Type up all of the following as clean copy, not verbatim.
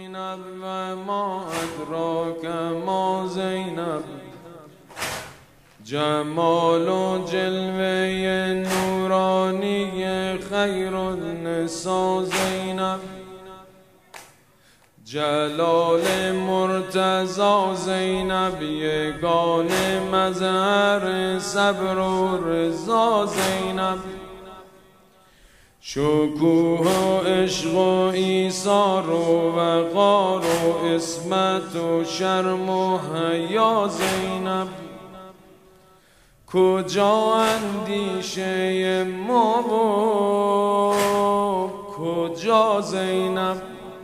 زینب و ما ادراک ما زینب، جمال و جلوه نورانی خیر النساء زینب، جلال مرتضی زینب، یگانه مظهر صبر و رضا زینب، شکوه و عشق و ایثار و وقار و عصمت و شرم و حیا زینب، کجا اندیشه ما بود کجا زینب،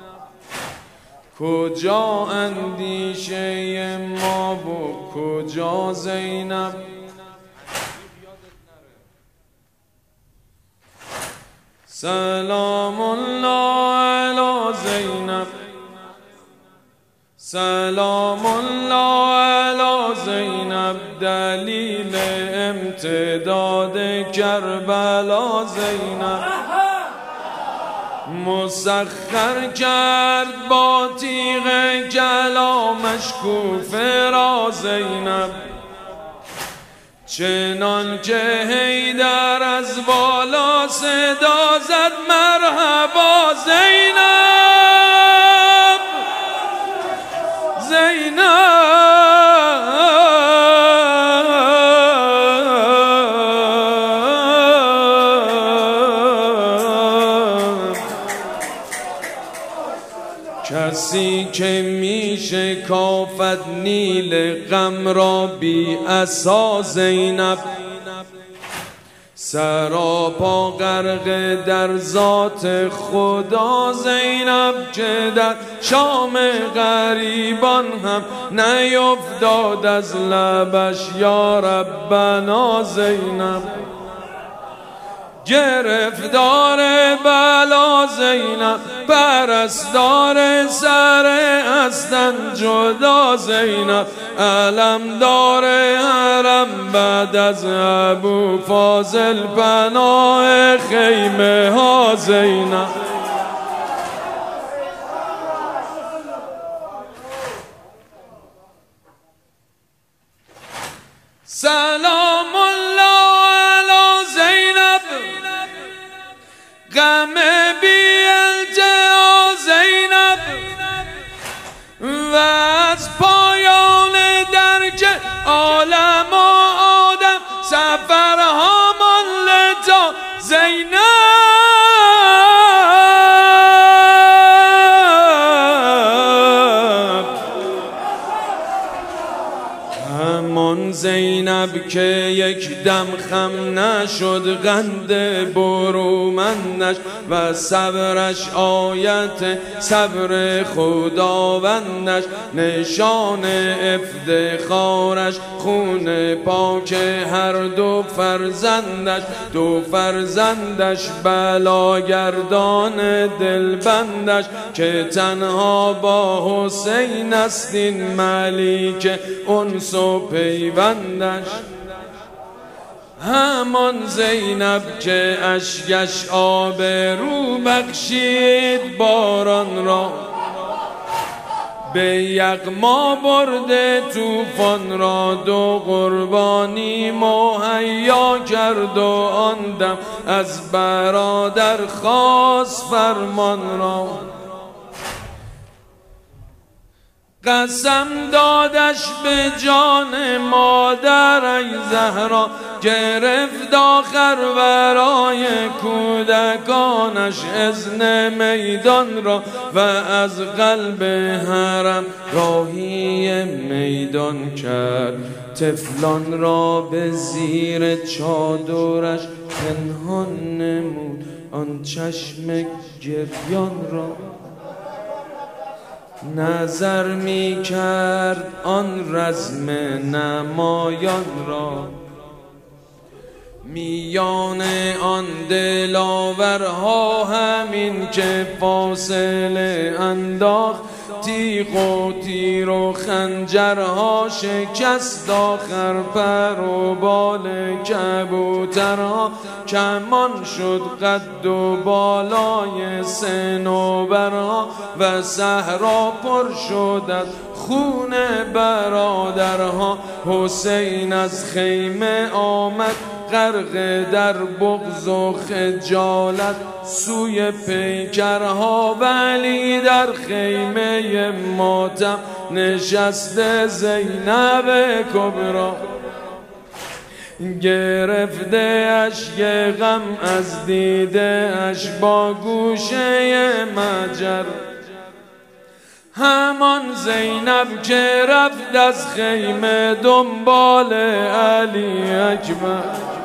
کجا اندیشه ما بود کجا زینب. سلام الله علی زینب، سلام الله علی زینب، دلیل امتداد کربلا زینب، مسخر کرد با تیغ کلامش کوفه را زینب، چنان که حیدر از بالا صدا زد مرحبا زینب، زینب کسی که میشه کافت نیل غم را بی عصا زینب، سراپا غرق در ذات خدا زینب، که در شام غریبان هم نیفتاد از لبش یا ربنا زینب، گرفتار بلا زینب، پرستار سر هستن جدا زینب، علمدار حرم بعد از ابو فاضل پناه خیمه ها زینب. سلام الله علی زینب، غم بی التها زینب، و از پایان درک عالم و آدم سفرها ملتا زینب، همان زینب که یک دم خم نشد قند برومندش، و صبرش آیت صبر خداوندش، نشان افتخارش خون پاک هر دو فرزندش، دو فرزندش بلاگردان دلبندش، که تنها با حسین است این ملیک انس و پیوندش، همان زینب که اشکش آب رو بخشید باران را، به یغما برده طوفان را، دو قربانی مهیا کرد و آن دم از برادر خواست فرمان را، قسم دادش به جان مادر ای زهرا، گرفت آخر برای کودکانش اذن میدان را، و از قلب حرم راهی میدان کرد، طفلان را به زیر چادرش پنهان نمود آن چشم گریان را، نظر می کرد آن رزم نمایان را، میان آن دلاورها همین که فاصله انداخت تیغ و تیر و خنجرها شکست آخر پر و بال کبوترها کمان شد قد و بالای صنوبرها و صحرا پر شد از خون برادرها. حسین از خیمه آمد غرق در بغض و خجالت سوی پیکرها، ولی در خیمه ماتم نشسته زینب کبری. گرفته اشک غم از دیده اش با گوشه مجر، همان زینب که رفت از خیمه دنبال علی اکبر،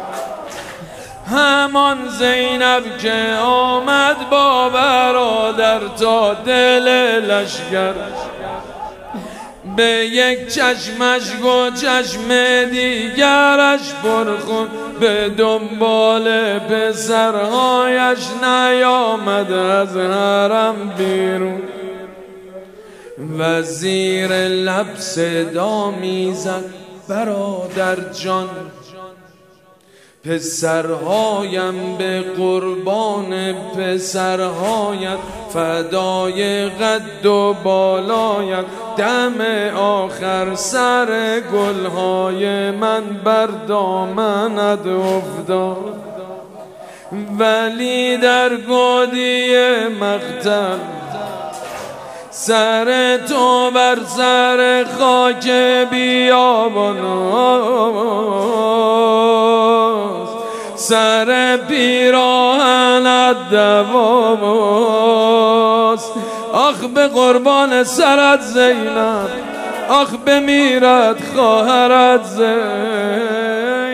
همان زینب که آمد با برادر تا دل لشکر. به یک چشمش گو چشم دیگرش پرخون، به دنبال پسرهایش نیامد از حرم بیرون. وزیر لب صدا میزد برادر جان، پسرهایم به قربان پسرهایت، فدای قد و بالایت، دم آخر سر گلهای من بر دامنت افتاد. ولی در گودی مقتل سر تو بر سر خاک بیابان، سر پیراهنت دواست. آخ به قربان سرت زینب، آخ بمیرد خواهرت زینب.